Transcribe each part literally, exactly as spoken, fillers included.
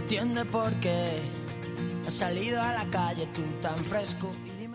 entiende por qué has salido a la calle tú tan fresco.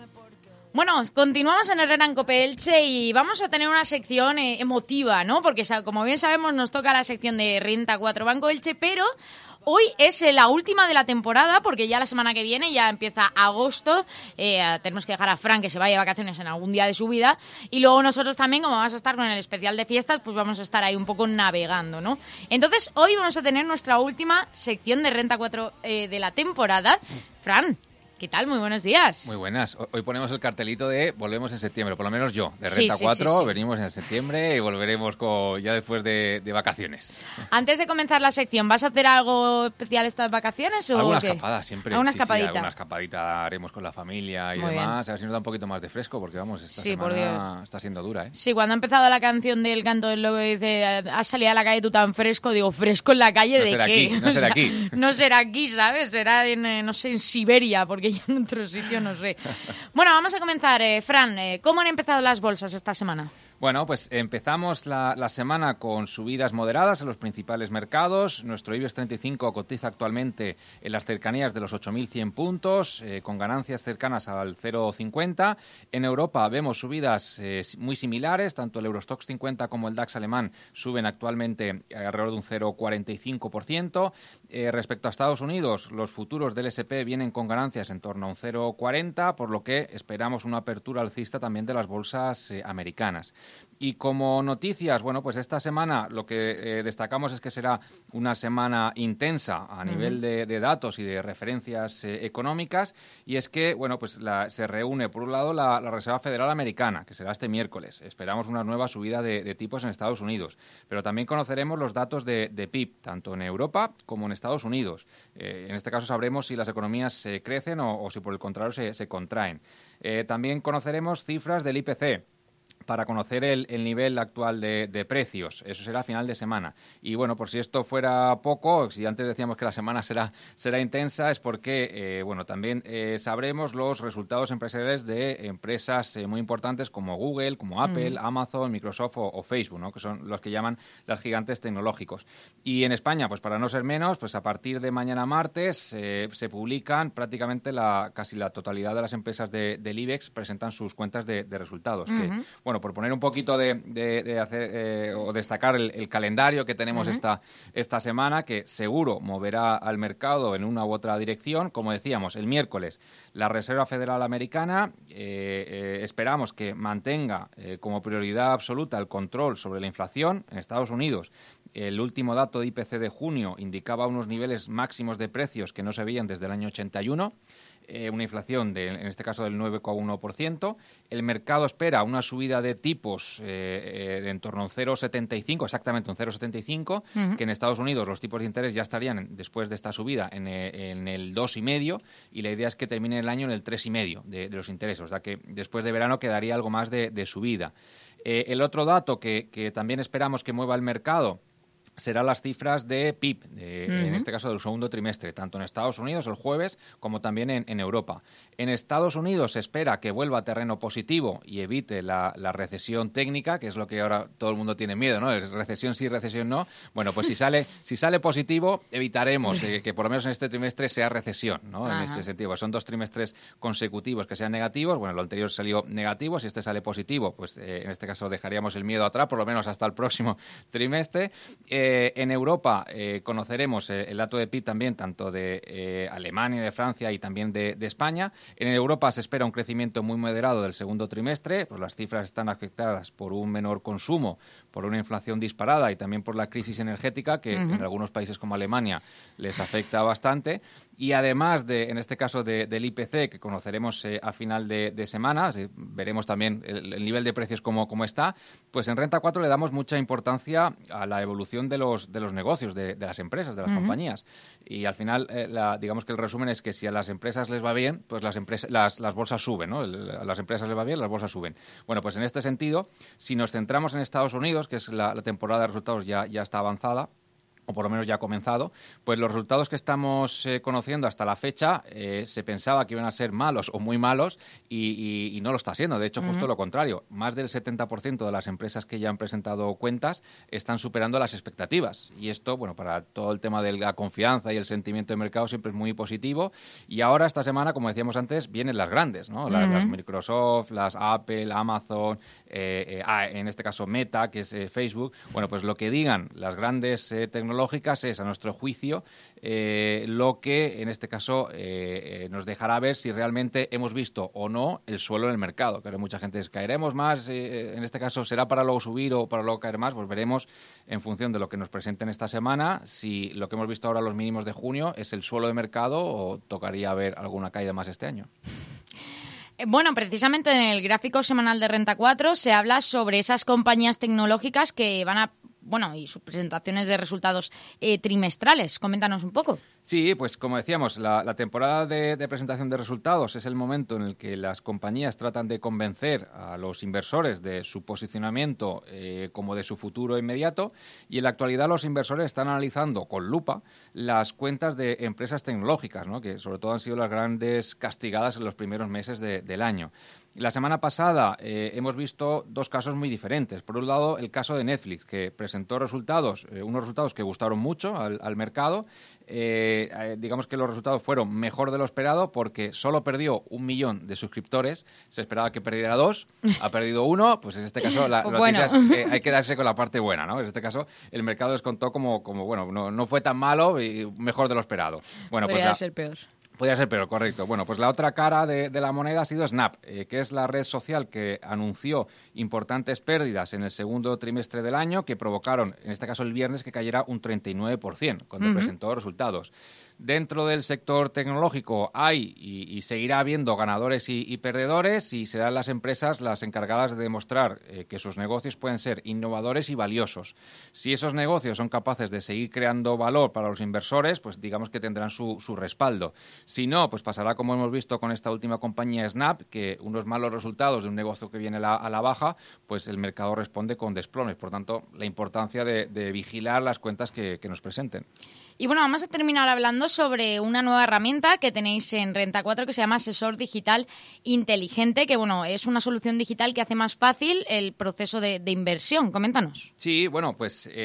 Bueno, continuamos en Herrera en Cope Elche y vamos a tener una sección eh, emotiva, ¿no? Porque, como bien sabemos, nos toca la sección de Renta cuatro Banco Elche, pero hoy es la última de la temporada porque ya la semana que viene ya empieza agosto. Eh, tenemos que dejar a Fran que se vaya de vacaciones en algún día de su vida y luego nosotros también, como vamos a estar con el especial de fiestas, pues vamos a estar ahí un poco navegando, ¿no? Entonces, hoy vamos a tener nuestra última sección de Renta cuatro eh, de la temporada. Fran, ¿qué tal? Muy buenos días. Muy buenas. Hoy ponemos el cartelito de volvemos en septiembre, por lo menos yo, de sí, Renta sí, cuatro, sí, sí. venimos en septiembre y volveremos con, ya después de, de vacaciones. Antes de comenzar la sección, ¿vas a hacer algo especial estas vacaciones o alguna qué? escapada siempre. ¿Alguna sí, escapadita? Sí, alguna escapadita haremos con la familia y Muy demás, bien. a ver si nos da un poquito más de fresco, porque vamos, esta Sí, por semana Dios. está siendo dura, ¿eh? Sí, cuando ha empezado la canción del Canto del Loco y dice, has salido a la calle tú tan fresco, digo, ¿fresco en la calle No de será qué? aquí, no O será sea, aquí. No será aquí, ¿sabes? Será en, eh, no sé, en Siberia, porque ya en otro sitio no sé. Bueno, vamos a comenzar. Eh, Fran, eh, ¿cómo han empezado las bolsas esta semana? Bueno, pues empezamos la, la semana con subidas moderadas en los principales mercados. Nuestro IBEX treinta y cinco cotiza actualmente en las cercanías de los ocho mil cien puntos, eh, con ganancias cercanas al cero coma cincuenta. En Europa vemos subidas eh, muy similares, tanto el Eurostoxx cincuenta como el DAX alemán suben actualmente alrededor de un cero coma cuarenta y cinco por ciento. Eh, respecto a Estados Unidos, los futuros del ese and pe vienen con ganancias en torno a un cero coma cuarenta, por lo que esperamos una apertura alcista también de las bolsas eh, americanas. Y como noticias, bueno, pues esta semana lo que eh, destacamos es que será una semana intensa a nivel uh-huh. de, de datos y de referencias eh, económicas, y es que, bueno, pues la, se reúne, por un lado, la, la Reserva Federal Americana, que será este miércoles. Esperamos una nueva subida de, de tipos en Estados Unidos, pero también conoceremos los datos de, de P I B, tanto en Europa como en Estados Unidos. Eh, en este caso sabremos si las economías eh, crecen o, o si, por el contrario, se, se contraen. Eh, también conoceremos cifras del I P C, para conocer el, el nivel actual de, de precios. Eso será a final de semana. Y bueno, por si esto fuera poco, si antes decíamos que la semana será, será intensa, es porque, eh, bueno, también eh, sabremos los resultados empresariales de empresas eh, muy importantes como Google, como Apple, mm. Amazon, Microsoft o, o Facebook, ¿no? Que son los que llaman los gigantes tecnológicos. Y en España, pues para no ser menos, pues a partir de mañana martes eh, se publican prácticamente la, casi la totalidad de las empresas de, del IBEX presentan sus cuentas de, de resultados. Mm-hmm. Que, bueno, por poner un poquito de, de, de hacer eh, o destacar el, el calendario que tenemos uh-huh. esta, esta semana, que seguro moverá al mercado en una u otra dirección. Como decíamos, el miércoles la Reserva Federal Americana eh, eh, esperamos que mantenga eh, como prioridad absoluta el control sobre la inflación. En Estados Unidos, el último dato de I P C de junio indicaba unos niveles máximos de precios que no se veían desde el año ochenta y uno. Eh, una inflación, de, en este caso, del nueve coma uno por ciento. El mercado espera una subida de tipos eh, eh, de en torno a un cero coma setenta y cinco, exactamente un cero coma setenta y cinco, uh-huh. que en Estados Unidos los tipos de interés ya estarían, después de esta subida, en, eh, en el dos coma cinco, y la idea es que termine el año en el tres coma cinco de, de los intereses, o sea que después de verano quedaría algo más de, de subida. Eh, el otro dato que, que también esperamos que mueva el mercado serán las cifras de P I B, de, uh-huh. en este caso del segundo trimestre, tanto en Estados Unidos el jueves como también en, en Europa. En Estados Unidos se espera que vuelva a terreno positivo y evite la, la recesión técnica, que es lo que ahora todo el mundo tiene miedo, ¿no? Recesión sí, recesión no. Bueno, pues si sale si sale positivo, evitaremos eh, que por lo menos en este trimestre sea recesión, ¿no? Uh-huh. En ese sentido, son dos trimestres consecutivos que sean negativos. Bueno, lo anterior salió negativo, si este sale positivo, pues eh, en este caso dejaríamos el miedo atrás, por lo menos hasta el próximo trimestre. Eh, Eh, en Europa eh, conoceremos eh, el dato de P I B también, tanto de eh, Alemania, de Francia y también de, de España. En Europa se espera un crecimiento muy moderado del segundo trimestre, pues las cifras están afectadas por un menor consumo, por una inflación disparada y también por la crisis energética que uh-huh. en algunos países como Alemania les afecta bastante. Y además, de, en este caso, de, del I P C, que conoceremos eh, a final de, de semana, eh, veremos también el, el nivel de precios como, como está, pues en Renta cuatro le damos mucha importancia a la evolución de los, de los negocios, de, de las empresas, de las uh-huh. compañías. Y al final, eh, la, digamos que el resumen es que si a las empresas les va bien, pues las, empresas, las, las bolsas suben, ¿no? El, a las empresas les va bien, las bolsas suben. Bueno, pues en este sentido, si nos centramos en Estados Unidos, que es la, la temporada de resultados ya, ya está avanzada, o por lo menos ya ha comenzado, pues los resultados que estamos eh, conociendo hasta la fecha eh, se pensaba que iban a ser malos o muy malos y, y, y no lo está siendo. De hecho, justo uh-huh. lo contrario. Más del setenta por ciento de las empresas que ya han presentado cuentas están superando las expectativas. Y esto, bueno, para todo el tema de la confianza y el sentimiento de mercado siempre es muy positivo. Y ahora, esta semana, como decíamos antes, vienen las grandes, ¿no? Las, uh-huh. las Microsoft, las Apple, Amazon, eh, eh, en este caso Meta, que es eh, Facebook. Bueno, pues lo que digan las grandes eh, tecnologías es, a nuestro juicio, eh, lo que en este caso eh, eh, nos dejará ver si realmente hemos visto o no el suelo en el mercado. Pero mucha gente dice, ¿caeremos más? Eh, en este caso, ¿será para luego subir o para luego caer más? Pues veremos en función de lo que nos presenten esta semana si lo que hemos visto ahora, los mínimos de junio, es el suelo de mercado o tocaría ver alguna caída más este año. Bueno, precisamente en el gráfico semanal de Renta cuatro se habla sobre esas compañías tecnológicas que van a Bueno, y sus presentaciones de resultados eh, trimestrales. Coméntanos un poco. Sí, pues como decíamos, la, la temporada de, de presentación de resultados es el momento en el que las compañías tratan de convencer a los inversores de su posicionamiento eh, como de su futuro inmediato, y en la actualidad los inversores están analizando con lupa las cuentas de empresas tecnológicas, ¿no? Que sobre todo han sido las grandes castigadas en los primeros meses de, del año. La semana pasada eh, hemos visto dos casos muy diferentes. Por un lado, el caso de Netflix, que presentó resultados, eh, unos resultados que gustaron mucho al, al mercado. Eh, eh, digamos que los resultados fueron mejor de lo esperado porque solo perdió un millón de suscriptores. Se esperaba que perdiera dos, ha perdido uno. Pues en este caso la pues noticia bueno. es que hay que darse con la parte buena, ¿no? En este caso el mercado descontó como, como bueno, no, no fue tan malo y mejor de lo esperado. Bueno, Podría pues la, ser peor. Podría ser peor, correcto. Bueno, pues la otra cara de, de la moneda ha sido Snap, eh, que es la red social que anunció importantes pérdidas en el segundo trimestre del año, que provocaron, en este caso el viernes, que cayera un treinta y nueve por ciento cuando uh-huh. presentó resultados. Dentro del sector tecnológico hay y, y seguirá habiendo ganadores y, y perdedores, y serán las empresas las encargadas de demostrar eh, que sus negocios pueden ser innovadores y valiosos. Si esos negocios son capaces de seguir creando valor para los inversores, pues digamos que tendrán su, su respaldo. Si no, pues pasará como hemos visto con esta última compañía Snap, que unos malos resultados de un negocio que viene la, a la baja, pues el mercado responde con desplomes. Por tanto, la importancia de, de vigilar las cuentas que, que nos presenten. Y bueno, vamos a terminar hablando sobre una nueva herramienta que tenéis en Renta cuatro que se llama Asesor Digital Inteligente, que bueno, es una solución digital que hace más fácil el proceso de, de inversión. Coméntanos. Sí, bueno, pues eh,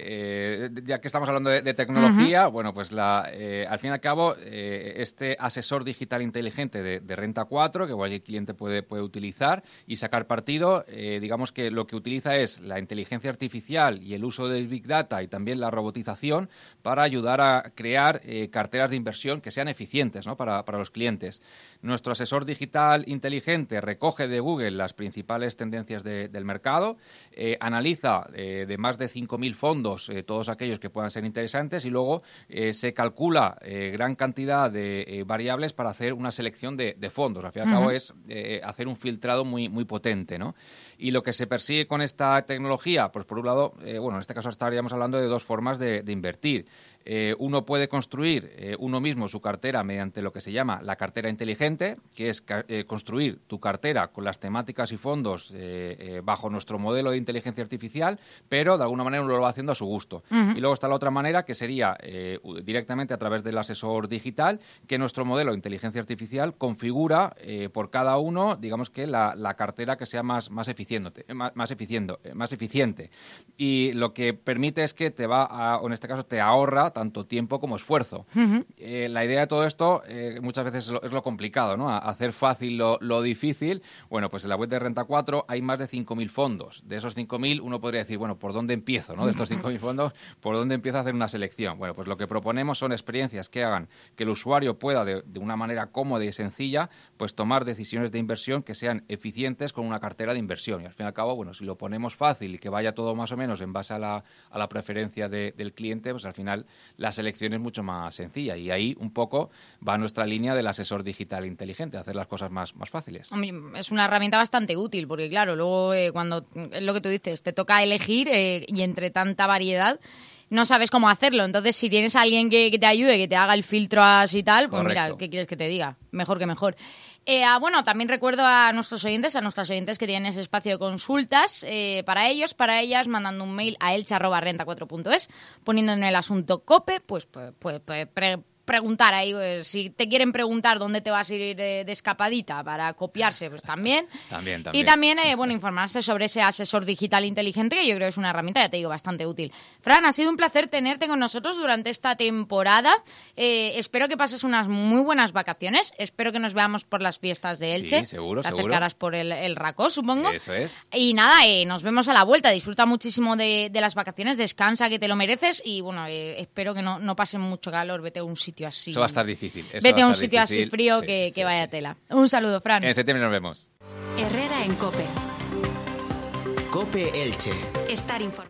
eh, ya que estamos hablando de, de tecnología, uh-huh. bueno, pues la, eh, al fin y al cabo, eh, este Asesor Digital Inteligente de, de Renta cuatro, que cualquier cliente puede, puede utilizar y sacar partido, eh, digamos que lo que utiliza es la inteligencia artificial y el uso del Big Data y también la robotización para ayudar a crear eh, carteras de inversión que sean eficientes, ¿no? para, para los clientes. Nuestro asesor digital inteligente recoge de Google las principales tendencias de, del mercado, eh, analiza eh, de más de cinco mil fondos eh, todos aquellos que puedan ser interesantes y luego eh, se calcula eh, gran cantidad de eh, variables para hacer una selección de, de fondos. Al fin y al uh-huh. cabo es eh, hacer un filtrado muy, muy potente, ¿no? Y lo que se persigue con esta tecnología, pues por un lado, eh, bueno, en este caso estaríamos hablando de dos formas de, de invertir. Eh, uno puede construir eh, uno mismo su cartera mediante lo que se llama la cartera inteligente, que es ca- eh, construir tu cartera con las temáticas y fondos eh, eh, bajo nuestro modelo de inteligencia artificial, pero de alguna manera uno lo va haciendo a su gusto. Uh-huh. Y luego está la otra manera, que sería eh, directamente a través del asesor digital, que nuestro modelo de inteligencia artificial configura eh, por cada uno, digamos que la, la cartera que sea más, más, eficiente, más, más, eficiendo, más eficiente. Y lo que permite es que te va a, o en este caso te ahorra tanto tiempo como esfuerzo. Uh-huh. Eh, la idea de todo esto eh, muchas veces es lo, es lo complicado, ¿no? A hacer fácil lo, lo difícil. Bueno, pues en la web de Renta cuatro hay más de cinco mil fondos. De esos cinco mil uno podría decir, bueno, ¿por dónde empiezo? ¿No? De estos cinco mil fondos, ¿por dónde empiezo a hacer una selección? Bueno, pues lo que proponemos son experiencias que hagan que el usuario pueda, de, de una manera cómoda y sencilla, pues tomar decisiones de inversión que sean eficientes con una cartera de inversión. Y al fin y al cabo, bueno, si lo ponemos fácil y que vaya todo más o menos en base a la, a la preferencia de, del cliente, pues al final la selección es mucho más sencilla y ahí un poco va nuestra línea del asesor digital inteligente, hacer las cosas más, más fáciles. Es una herramienta bastante útil porque claro, luego eh, cuando es lo que tú dices, te toca elegir eh, y entre tanta variedad no sabes cómo hacerlo. Entonces, si tienes a alguien que, que te ayude, que te haga el filtro así y tal, pues Correcto. Mira, ¿qué quieres que te diga? Mejor que mejor. Eh, ah, bueno, también recuerdo a nuestros oyentes, a nuestras oyentes que tienen ese espacio de consultas eh, para ellos, para ellas, mandando un mail a elche arroba renta cuatro punto es, poniendo en el asunto COPE, pues, pues, pues, pues pre preguntar ahí, pues, si te quieren preguntar dónde te vas a ir de, de escapadita para copiarse, pues también. también, también. Y también, eh, bueno, informarse sobre ese asesor digital inteligente, que yo creo que es una herramienta, ya te digo, bastante útil. Fran, ha sido un placer tenerte con nosotros durante esta temporada. Eh, espero que pases unas muy buenas vacaciones. Espero que nos veamos por las fiestas de Elche. Sí, seguro, te seguro. Te acercarás por el, el Racó, supongo. Eso es. Y nada, eh, nos vemos a la vuelta. Disfruta muchísimo de, de las vacaciones, descansa, que te lo mereces. Y bueno, eh, espero que no, no pase mucho calor. Vete a un sitio así. Eso va a estar difícil. Eso Vete a, a un estar sitio difícil. así frío sí, que, sí, que vaya sí. tela. Un saludo, Fran. En septiembre nos vemos. Herrera en COPE. COPE Elche. Estar informado.